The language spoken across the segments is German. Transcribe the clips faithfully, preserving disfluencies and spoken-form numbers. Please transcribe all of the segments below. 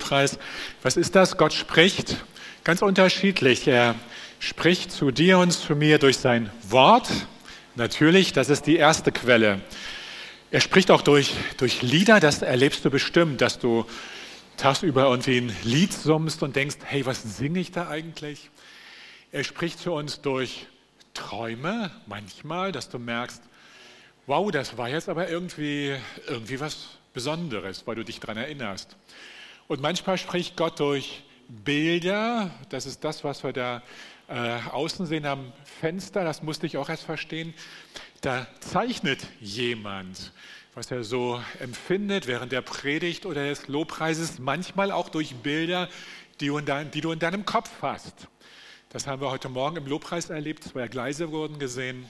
Lobpreis. Was ist das? Gott spricht ganz unterschiedlich. Er spricht zu dir und zu mir durch sein Wort. Natürlich, das ist die erste Quelle. Er spricht auch durch, durch Lieder, das erlebst du bestimmt, dass du tagsüber irgendwie ein Lied summst und denkst, hey, was singe ich da eigentlich? Er spricht zu uns durch Träume manchmal, dass du merkst, wow, das war jetzt aber irgendwie, irgendwie was Besonderes, weil du dich daran erinnerst. Und manchmal spricht Gott durch Bilder, das ist das, was wir da äh, außen sehen am Fenster, das musste ich auch erst verstehen. Da zeichnet jemand, was er so empfindet während der Predigt oder des Lobpreises, manchmal auch durch Bilder, die du in, dein, die du in deinem Kopf hast. Das haben wir heute Morgen im Lobpreis erlebt, zwei Gleise wurden gesehen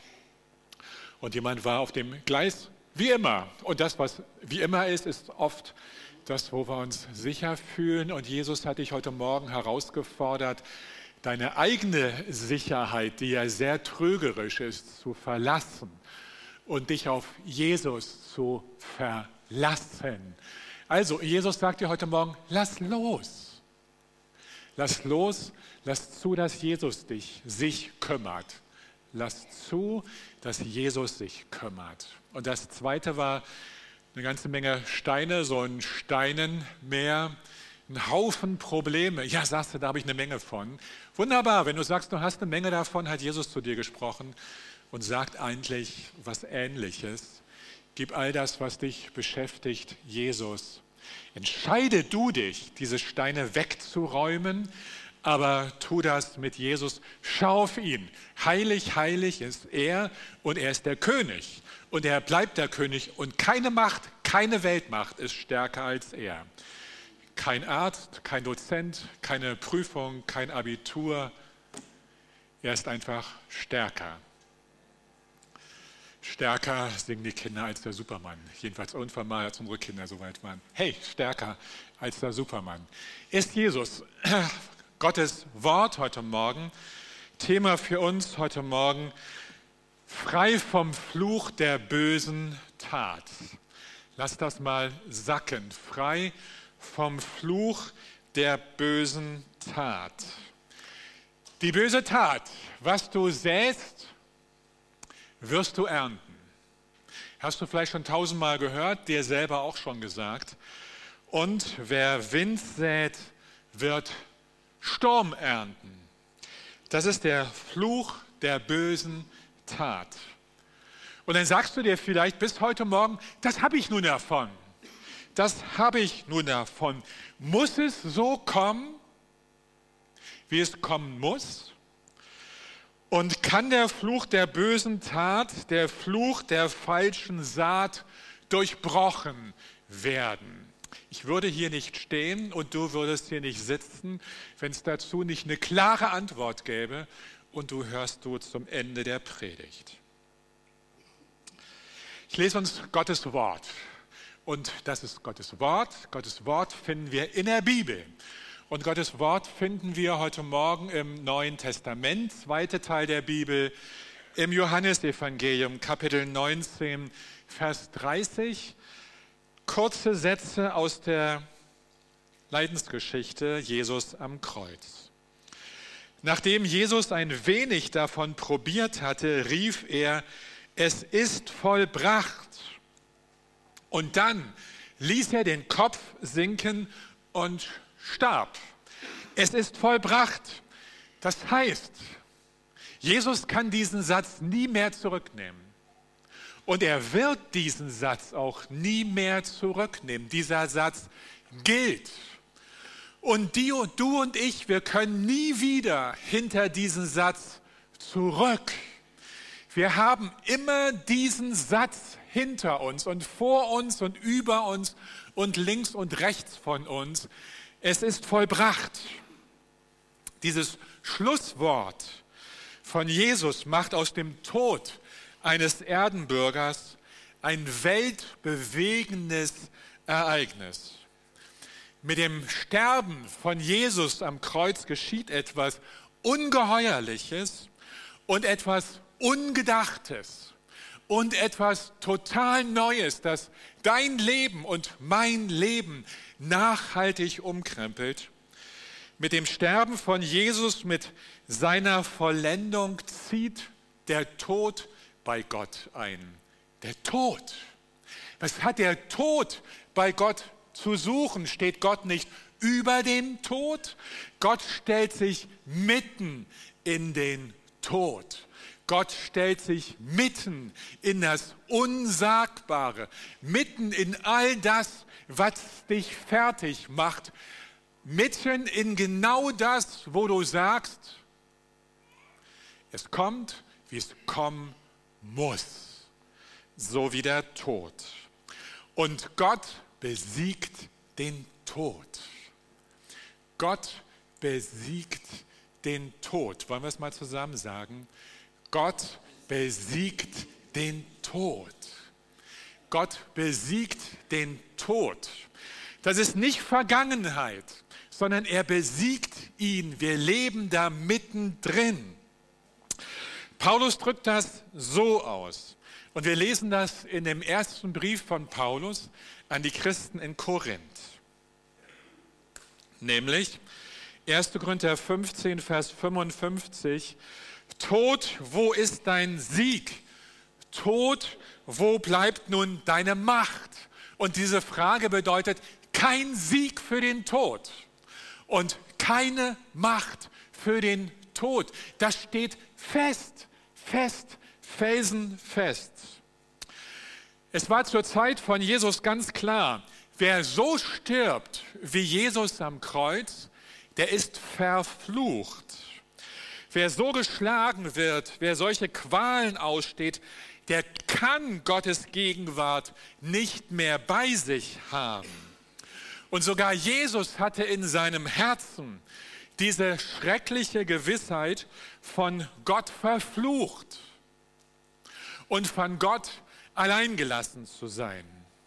und jemand war auf dem Gleis wie immer. Und das, was wie immer ist, ist oft das, wo wir uns sicher fühlen. Und Jesus hat dich heute Morgen herausgefordert, deine eigene Sicherheit, die ja sehr trügerisch ist, zu verlassen und dich auf Jesus zu verlassen. Also, Jesus sagt dir heute Morgen, lass los. Lass los, lass zu, dass Jesus dich, sich kümmert. Lass zu, dass Jesus sich kümmert. Und das Zweite war eine ganze Menge Steine, so ein Steinenmeer, ein Haufen Probleme. Ja, sagst du, da habe ich eine Menge von. Wunderbar, wenn du sagst, du hast eine Menge davon, hat Jesus zu dir gesprochen und sagt eigentlich was Ähnliches. Gib all das, was dich beschäftigt, Jesus. Entscheide du dich, diese Steine wegzuräumen, aber tu das mit Jesus. Schau auf ihn. Heilig, heilig ist er und er ist der König. Und er bleibt der König und keine Macht, keine Weltmacht ist stärker als er. Kein Arzt, kein Dozent, keine Prüfung, kein Abitur. Er ist einfach stärker. Stärker singen die Kinder als der Superman. Jedenfalls irgendwann mal, als unsere Kinder so weit waren. Hey, stärker als der Superman. Ist Jesus Gottes Wort heute Morgen. Thema für uns heute Morgen, frei vom Fluch der bösen Tat. Lass das mal sacken. Frei vom Fluch der bösen Tat. Die böse Tat, was du säst, wirst du ernten. Hast du vielleicht schon tausendmal gehört, dir selber auch schon gesagt. Und wer Wind sät, wird Sturm ernten. Das ist der Fluch der bösen Tat. Und dann sagst du dir vielleicht bis heute Morgen, das habe ich nun davon. Das habe ich nun davon. Muss es so kommen, wie es kommen muss? Und kann der Fluch der bösen Tat, der Fluch der falschen Saat durchbrochen werden? Ich würde hier nicht stehen und du würdest hier nicht sitzen, wenn es dazu nicht eine klare Antwort gäbe und du hörst du zum Ende der Predigt. Ich lese uns Gottes Wort und das ist Gottes Wort. Gottes Wort finden wir in der Bibel und Gottes Wort finden wir heute Morgen im Neuen Testament, zweiter Teil der Bibel, im Johannesevangelium, Kapitel neunzehn, Vers dreißig. Kurze Sätze aus der Leidensgeschichte Jesus am Kreuz. Nachdem Jesus ein wenig davon probiert hatte, rief er, es ist vollbracht. Und dann ließ er den Kopf sinken und starb. Es ist vollbracht. Das heißt, Jesus kann diesen Satz nie mehr zurücknehmen. Und er wird diesen Satz auch nie mehr zurücknehmen. Dieser Satz gilt. Und die und du und ich, wir können nie wieder hinter diesen Satz zurück. Wir haben immer diesen Satz hinter uns und vor uns und über uns und links und rechts von uns. Es ist vollbracht. Dieses Schlusswort von Jesus macht aus dem Tod eines Erdenbürgers ein weltbewegendes Ereignis. Mit dem Sterben von Jesus am Kreuz geschieht etwas Ungeheuerliches und etwas Ungedachtes. und etwas total Neues, das dein Leben und mein Leben nachhaltig umkrempelt. Mit dem Sterben von Jesus, mit seiner Vollendung zieht der Tod bei Gott ein. Der Tod. Was hat der Tod bei Gott zu suchen? Steht Gott nicht über den Tod? Gott stellt sich mitten in den Tod. Gott stellt sich mitten in das Unsagbare, mitten in all das, was dich fertig macht, mitten in genau das, wo du sagst, es kommt, wie es kommen muss, so wie der Tod. Und Gott besiegt den Tod. Gott besiegt den Tod. Wollen wir es mal zusammen sagen? Gott besiegt den Tod. Gott besiegt den Tod. Das ist nicht Vergangenheit, sondern er besiegt ihn. Wir leben da mittendrin. Paulus drückt das so aus. Und wir lesen das in dem ersten Brief von Paulus an die Christen in Korinth. Nämlich erster Korinther fünfzehn, Vers fünfundfünfzig. Tod, wo ist dein Sieg? Tod, wo bleibt nun deine Macht? Und diese Frage bedeutet kein Sieg für den Tod und keine Macht für den Tod. Das steht fest, fest, felsenfest. Es war zur Zeit von Jesus ganz klar, wer so stirbt wie Jesus am Kreuz, der ist verflucht. Wer so geschlagen wird, wer solche Qualen aussteht, der kann Gottes Gegenwart nicht mehr bei sich haben. Und sogar Jesus hatte in seinem Herzen diese schreckliche Gewissheit, von Gott verflucht und von Gott alleingelassen zu sein.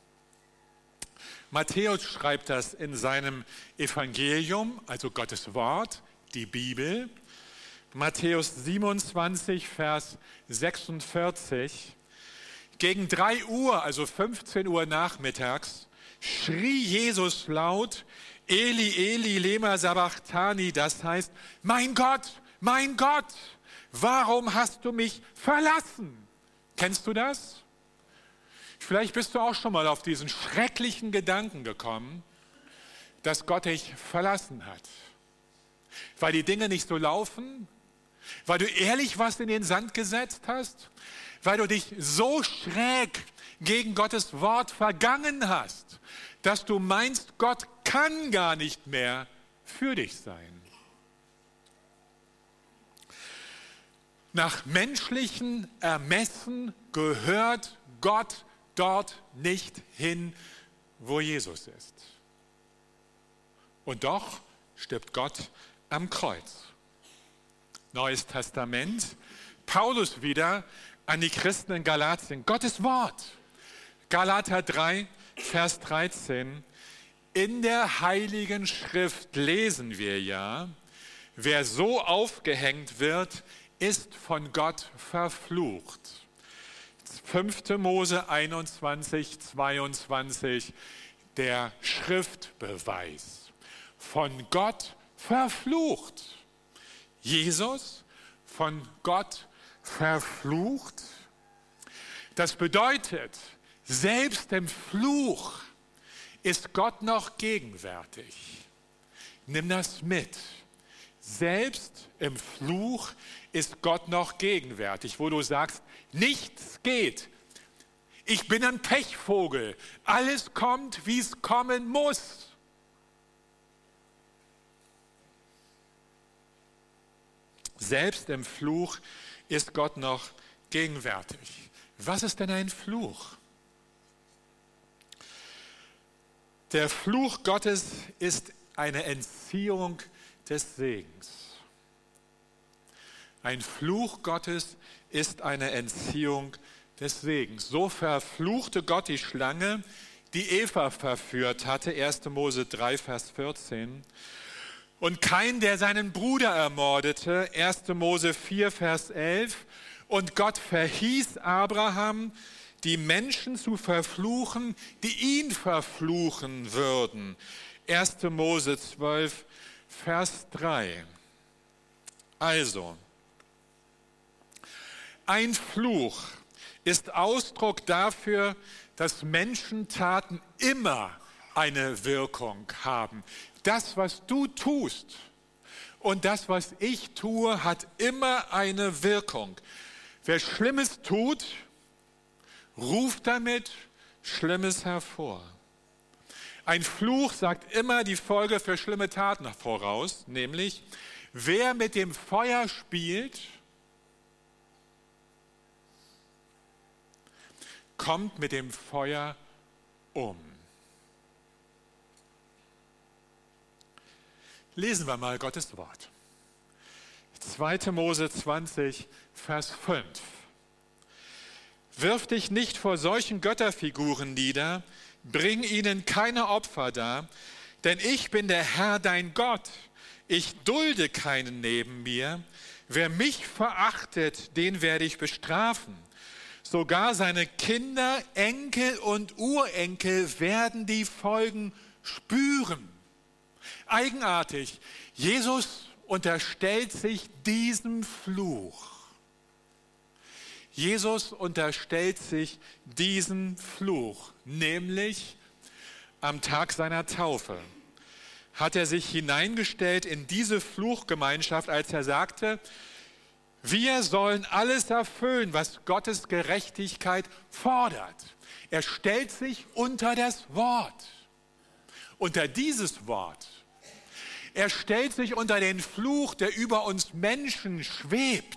Matthäus schreibt das in seinem Evangelium, also Gottes Wort, die Bibel. Matthäus siebenundzwanzig, Vers sechsundvierzig. Gegen drei Uhr, also fünfzehn Uhr nachmittags, schrie Jesus laut, Eli, Eli, lema sabachthani, das heißt, mein Gott, mein Gott, warum hast du mich verlassen? Kennst du das? Vielleicht bist du auch schon mal auf diesen schrecklichen Gedanken gekommen, dass Gott dich verlassen hat. Weil die Dinge nicht so laufen, weil du ehrlich was in den Sand gesetzt hast, weil du dich so schräg gegen Gottes Wort vergangen hast, dass du meinst, Gott kann gar nicht mehr für dich sein. Nach menschlichen Ermessen gehört Gott dort nicht hin, wo Jesus ist. Und doch stirbt Gott am Kreuz. Neues Testament, Paulus wieder an die Christen in Galatien. Gottes Wort. Galater drei, Vers dreizehn. In der Heiligen Schrift lesen wir ja, wer so aufgehängt wird, ist von Gott verflucht. fünfter Mose einundzwanzig, zweiundzwanzig, der Schriftbeweis. Von Gott verflucht. Jesus von Gott verflucht. Das bedeutet, selbst im Fluch ist Gott noch gegenwärtig. Nimm das mit. Selbst im Fluch ist Gott noch gegenwärtig, wo du sagst, nichts geht. Ich bin ein Pechvogel. Alles kommt, wie es kommen muss. Selbst im Fluch ist Gott noch gegenwärtig. Was ist denn ein Fluch? Der Fluch Gottes ist eine Entziehung des Segens. Ein Fluch Gottes ist eine Entziehung des Segens. So verfluchte Gott die Schlange, die Eva verführt hatte, erster Mose drei, Vers vierzehn. Und Kain, der seinen Bruder ermordete, erster Mose vier, Vers elf. Und Gott verhieß Abraham, die Menschen zu verfluchen, die ihn verfluchen würden. erster Mose zwölf, Vers drei. Also, ein Fluch ist Ausdruck dafür, dass Menschentaten immer eine Wirkung haben. Das, was du tust und das, was ich tue, hat immer eine Wirkung. Wer Schlimmes tut, ruft damit Schlimmes hervor. Ein Fluch sagt immer die Folge für schlimme Taten voraus, nämlich wer mit dem Feuer spielt, kommt mit dem Feuer um. Lesen wir mal Gottes Wort. zweiter Mose zwanzig, Vers fünf. Wirf dich nicht vor solchen Götterfiguren nieder, bring ihnen keine Opfer dar, denn ich bin der Herr dein Gott. Ich dulde keinen neben mir. Wer mich verachtet, den werde ich bestrafen. Sogar seine Kinder, Enkel und Urenkel werden die Folgen spüren. Eigenartig, Jesus unterstellt sich diesem Fluch. Jesus unterstellt sich diesem Fluch, nämlich am Tag seiner Taufe hat er sich hineingestellt in diese Fluchgemeinschaft, als er sagte, wir sollen alles erfüllen, was Gottes Gerechtigkeit fordert. Er stellt sich unter das Wort, unter dieses Wort. Er stellt sich unter den Fluch, der über uns Menschen schwebt.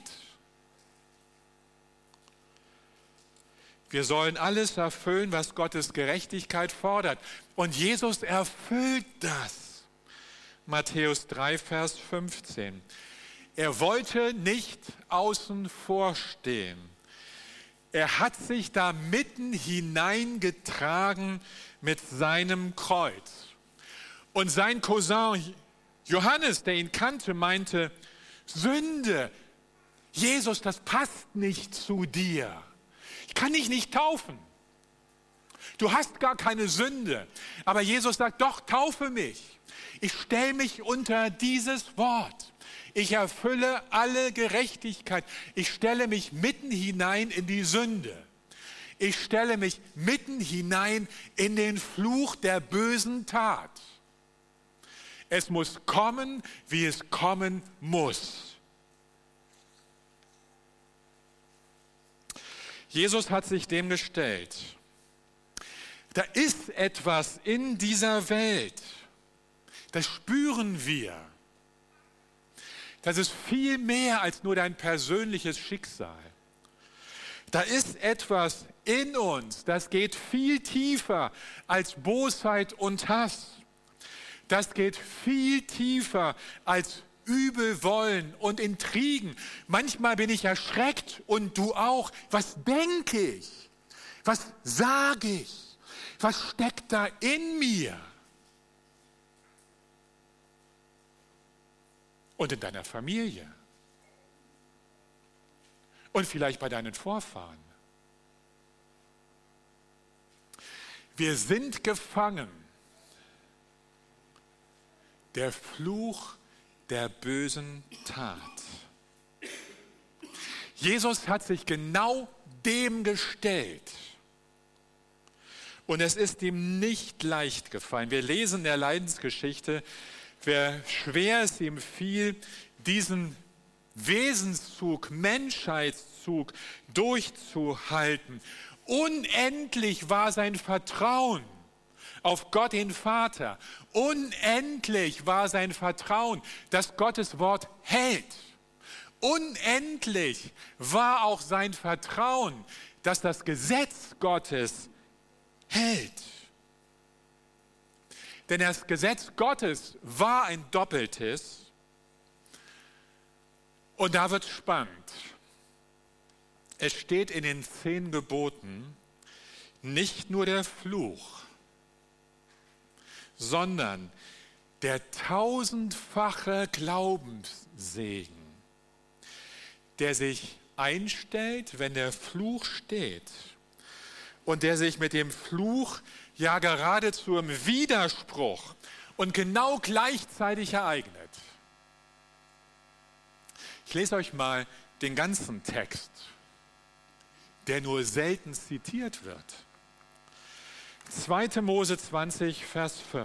Wir sollen alles erfüllen, was Gottes Gerechtigkeit fordert. Und Jesus erfüllt das. Matthäus drei, Vers fünfzehn. Er wollte nicht außen vor stehen. Er hat sich da mitten hineingetragen mit seinem Kreuz. Und sein Cousin Johannes, der ihn kannte, meinte, Sünde, Jesus, das passt nicht zu dir. Ich kann dich nicht taufen. Du hast gar keine Sünde. Aber Jesus sagt, doch, taufe mich. Ich stelle mich unter dieses Wort. Ich erfülle alle Gerechtigkeit. Ich stelle mich mitten hinein in die Sünde. Ich stelle mich mitten hinein in den Fluch der bösen Tat. Es muss kommen, wie es kommen muss. Jesus hat sich dem gestellt. Da ist etwas in dieser Welt, das spüren wir. Das ist viel mehr als nur dein persönliches Schicksal. Da ist etwas in uns, das geht viel tiefer als Bosheit und Hass. Das geht viel tiefer als Übelwollen und Intrigen. Manchmal bin ich erschreckt und du auch. Was denke ich? Was sage ich? Was steckt da in mir? Und in deiner Familie. Und vielleicht bei deinen Vorfahren. Wir sind gefangen. Der Fluch der bösen Tat. Jesus hat sich genau dem gestellt. Und es ist ihm nicht leicht gefallen. Wir lesen in der Leidensgeschichte, wer schwer es ihm fiel, diesen Wesenszug, Menschheitszug durchzuhalten. Unendlich war sein Vertrauen auf Gott den Vater. Unendlich war sein Vertrauen, dass Gottes Wort hält. Unendlich war auch sein Vertrauen, dass das Gesetz Gottes hält. Denn das Gesetz Gottes war ein doppeltes. Und da wird es spannend. Es steht in den zehn Geboten nicht nur der Fluch, sondern der tausendfache Glaubenssegen, der sich einstellt, wenn der Fluch steht und der sich mit dem Fluch ja geradezu im Widerspruch und genau gleichzeitig ereignet. Ich lese euch mal den ganzen Text, der nur selten zitiert wird. zweiter Mose zwanzig, Vers fünf.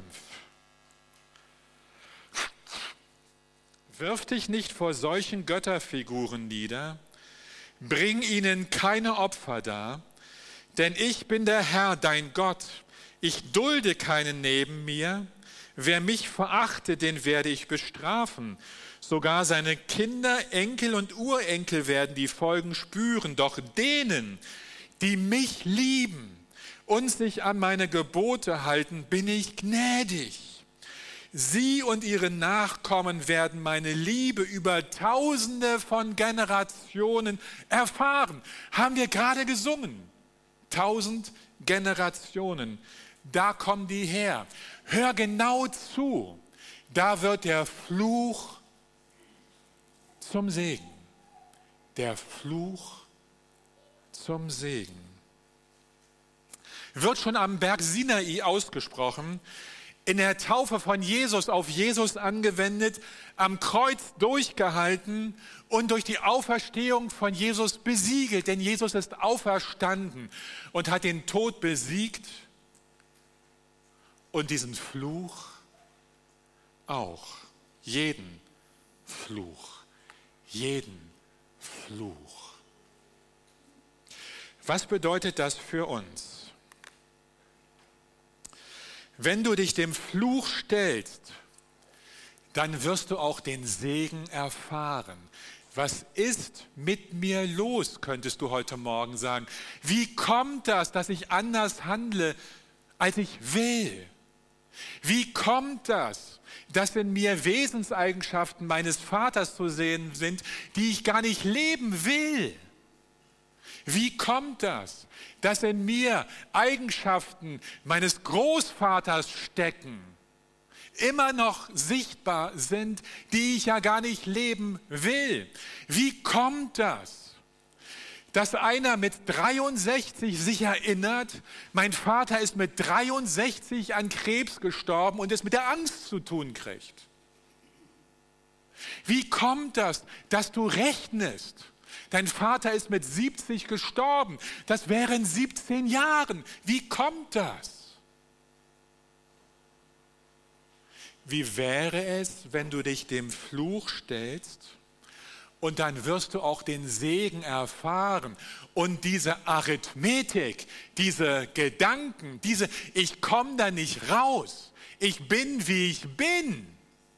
Wirf dich nicht vor solchen Götterfiguren nieder, bring ihnen keine Opfer dar, denn ich bin der Herr, dein Gott. Ich dulde keinen neben mir. Wer mich verachtet, den werde ich bestrafen. Sogar seine Kinder, Enkel und Urenkel werden die Folgen spüren. Doch denen, die mich lieben und sich an meine Gebote halten, bin ich gnädig. Sie und ihre Nachkommen werden meine Liebe über Tausende von Generationen erfahren. Haben wir gerade gesungen. Tausend Generationen. Da kommen die her. Hör genau zu. Da wird der Fluch zum Segen. Der Fluch zum Segen. Wird schon am Berg Sinai ausgesprochen, in der Taufe von Jesus auf Jesus angewendet, am Kreuz durchgehalten und durch die Auferstehung von Jesus besiegelt. Denn Jesus ist auferstanden und hat den Tod besiegt und diesen Fluch auch. Jeden Fluch. Jeden Fluch. Was bedeutet das für uns? Wenn du dich dem Fluch stellst, dann wirst du auch den Segen erfahren. Was ist mit mir los, könntest du heute Morgen sagen. Wie kommt das, dass ich anders handle, als ich will? Wie kommt das, dass in mir Wesenseigenschaften meines Vaters zu sehen sind, die ich gar nicht leben will? Wie kommt das, dass in mir Eigenschaften meines Großvaters stecken, immer noch sichtbar sind, die ich ja gar nicht leben will? Wie kommt das, dass einer mit dreiundsechzig sich erinnert, mein Vater ist mit dreiundsechzig an Krebs gestorben und es mit der Angst zu tun kriegt? Wie kommt das, dass du rechnest? Dein Vater ist mit siebzig gestorben. Das wären siebzehn Jahren. Wie kommt das? Wie wäre es, wenn du dich dem Fluch stellst und dann wirst du auch den Segen erfahren und diese Arithmetik, diese Gedanken, diese ich komme da nicht raus, ich bin wie ich bin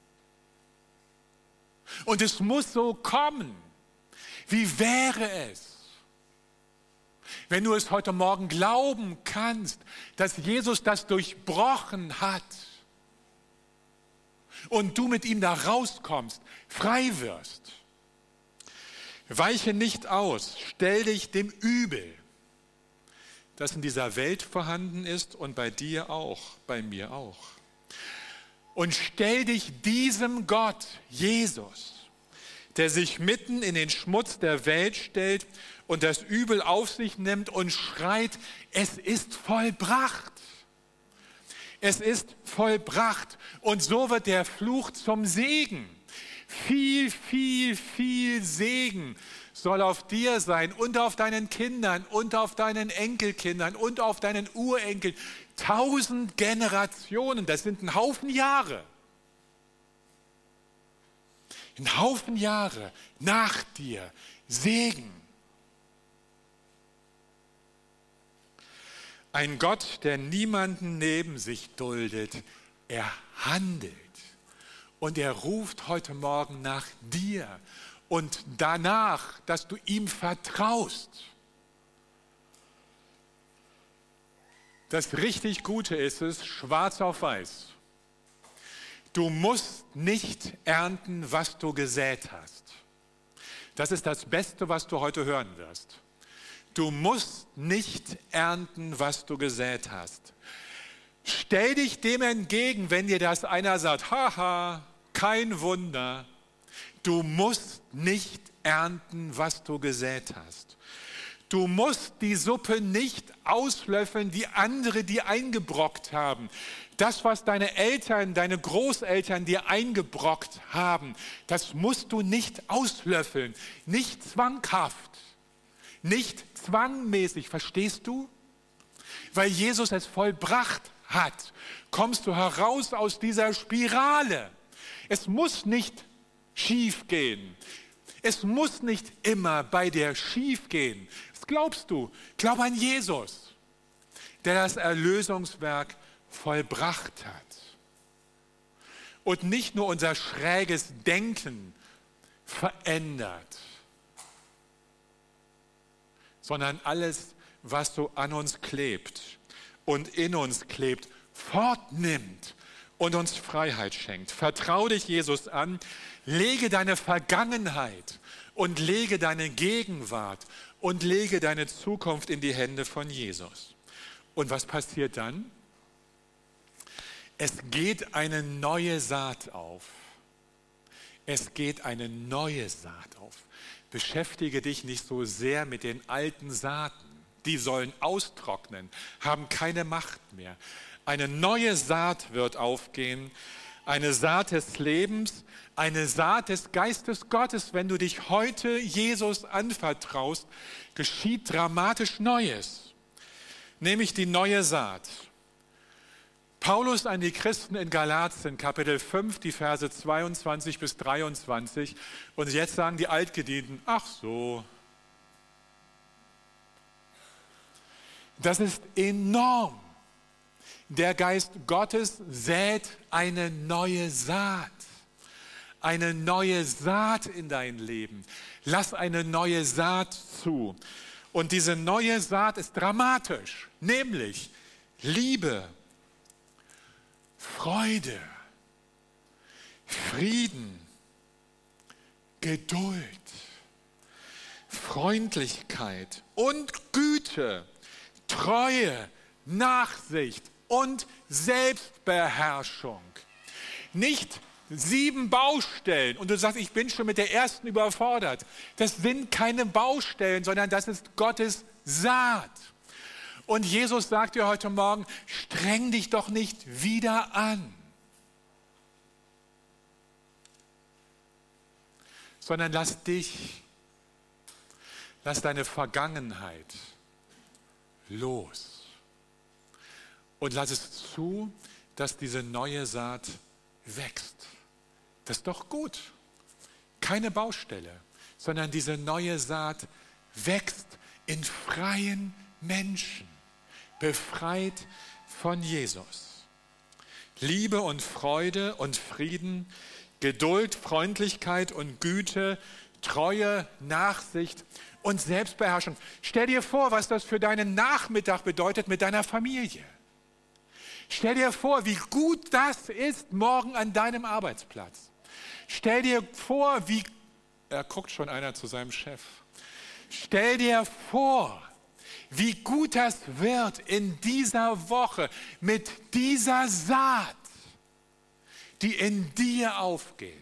und es muss so kommen. Wie wäre es, wenn du es heute Morgen glauben kannst, dass Jesus das durchbrochen hat und du mit ihm da rauskommst, frei wirst? Weiche nicht aus, stell dich dem Übel, das in dieser Welt vorhanden ist und bei dir auch, bei mir auch. Und stell dich diesem Gott, Jesus, der sich mitten in den Schmutz der Welt stellt und das Übel auf sich nimmt und schreit, es ist vollbracht. Es ist vollbracht. Und so wird der Fluch zum Segen. Viel, viel, viel Segen soll auf dir sein und auf deinen Kindern und auf deinen Enkelkindern und auf deinen Urenkeln. Tausend Generationen, das sind ein Haufen Jahre. Ein Haufen Jahre nach dir, Segen. Ein Gott, der niemanden neben sich duldet, er handelt. Und er ruft heute Morgen nach dir und danach, dass du ihm vertraust. Das richtig Gute ist es, schwarz auf weiß. Du musst nicht ernten, was du gesät hast. Das ist das Beste, was du heute hören wirst. Du musst nicht ernten, was du gesät hast. Stell dich dem entgegen, wenn dir das einer sagt, haha, kein Wunder. Du musst nicht ernten, was du gesät hast. Du musst die Suppe nicht auslöffeln, die andere dir eingebrockt haben. Das, was deine Eltern, deine Großeltern dir eingebrockt haben, das musst du nicht auslöffeln. Nicht zwanghaft, nicht zwangmäßig, verstehst du? Weil Jesus es vollbracht hat, kommst du heraus aus dieser Spirale. Es muss nicht schief gehen. Es muss nicht immer bei dir schief gehen. Was glaubst du? Glaub an Jesus, der das Erlösungswerk vollbracht hat. Und nicht nur unser schräges Denken verändert, sondern alles, was so an uns klebt und in uns klebt, fortnimmt und uns Freiheit schenkt. Vertrau dich Jesus an, lege deine Vergangenheit und lege deine Gegenwart und lege deine Zukunft in die Hände von Jesus. Und was passiert dann? Es geht eine neue Saat auf. Es geht eine neue Saat auf. Beschäftige dich nicht so sehr mit den alten Saaten. Die sollen austrocknen, haben keine Macht mehr. Eine neue Saat wird aufgehen, eine Saat des Lebens, eine Saat des Geistes Gottes. Wenn du dich heute Jesus anvertraust, geschieht dramatisch Neues, nämlich die neue Saat. Paulus an die Christen in Galatien, Kapitel fünf, die Verse zweiundzwanzig bis dreiundzwanzig. Und jetzt sagen die Altgedienten, ach so. Das ist enorm. Der Geist Gottes sät eine neue Saat. Eine neue Saat in dein Leben. Lass eine neue Saat zu. Und diese neue Saat ist dramatisch, nämlich Liebe, Freude, Frieden, Geduld, Freundlichkeit und Güte, Treue, Nachsicht und Selbstbeherrschung. Nicht sieben Baustellen und du sagst, ich bin schon mit der ersten überfordert. Das sind keine Baustellen, sondern das ist Gottes Saat. Und Jesus sagt dir heute Morgen, streng dich doch nicht wieder an, sondern lass dich, lass deine Vergangenheit los und lass es zu, dass diese neue Saat wächst. Das ist doch gut. Keine Baustelle, sondern diese neue Saat wächst in freien Menschen, befreit von Jesus. Liebe und Freude und Frieden, Geduld, Freundlichkeit und Güte, Treue, Nachsicht und Selbstbeherrschung. Stell dir vor, was das für deinen Nachmittag bedeutet mit deiner Familie. Stell dir vor, wie gut das ist morgen an deinem Arbeitsplatz. Stell dir vor, wie... Er guckt schon einer zu seinem Chef. Stell dir vor, wie gut das wird in dieser Woche mit dieser Saat, die in dir aufgeht.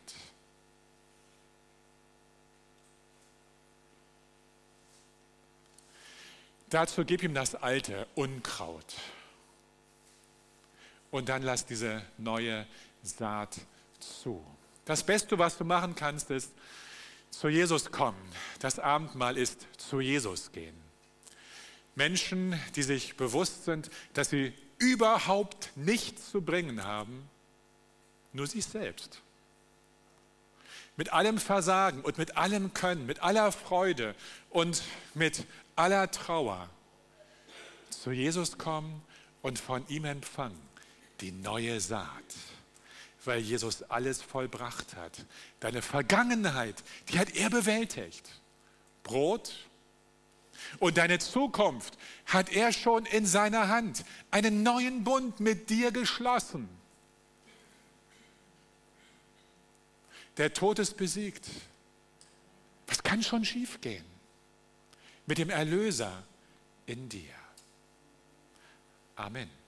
Dazu gib ihm das alte Unkraut. Und dann lass diese neue Saat zu. Das Beste, was du machen kannst, ist zu Jesus kommen. Das Abendmahl ist zu Jesus gehen. Menschen, die sich bewusst sind, dass sie überhaupt nichts zu bringen haben, nur sich selbst. Mit allem Versagen und mit allem Können, mit aller Freude und mit aller Trauer zu Jesus kommen und von ihm empfangen die neue Saat, weil Jesus alles vollbracht hat. Deine Vergangenheit, die hat er bewältigt. Brot und deine Zukunft hat er schon in seiner Hand. Einen neuen Bund mit dir geschlossen. Der Tod ist besiegt. Was kann schon schiefgehen? Mit dem Erlöser in dir. Amen.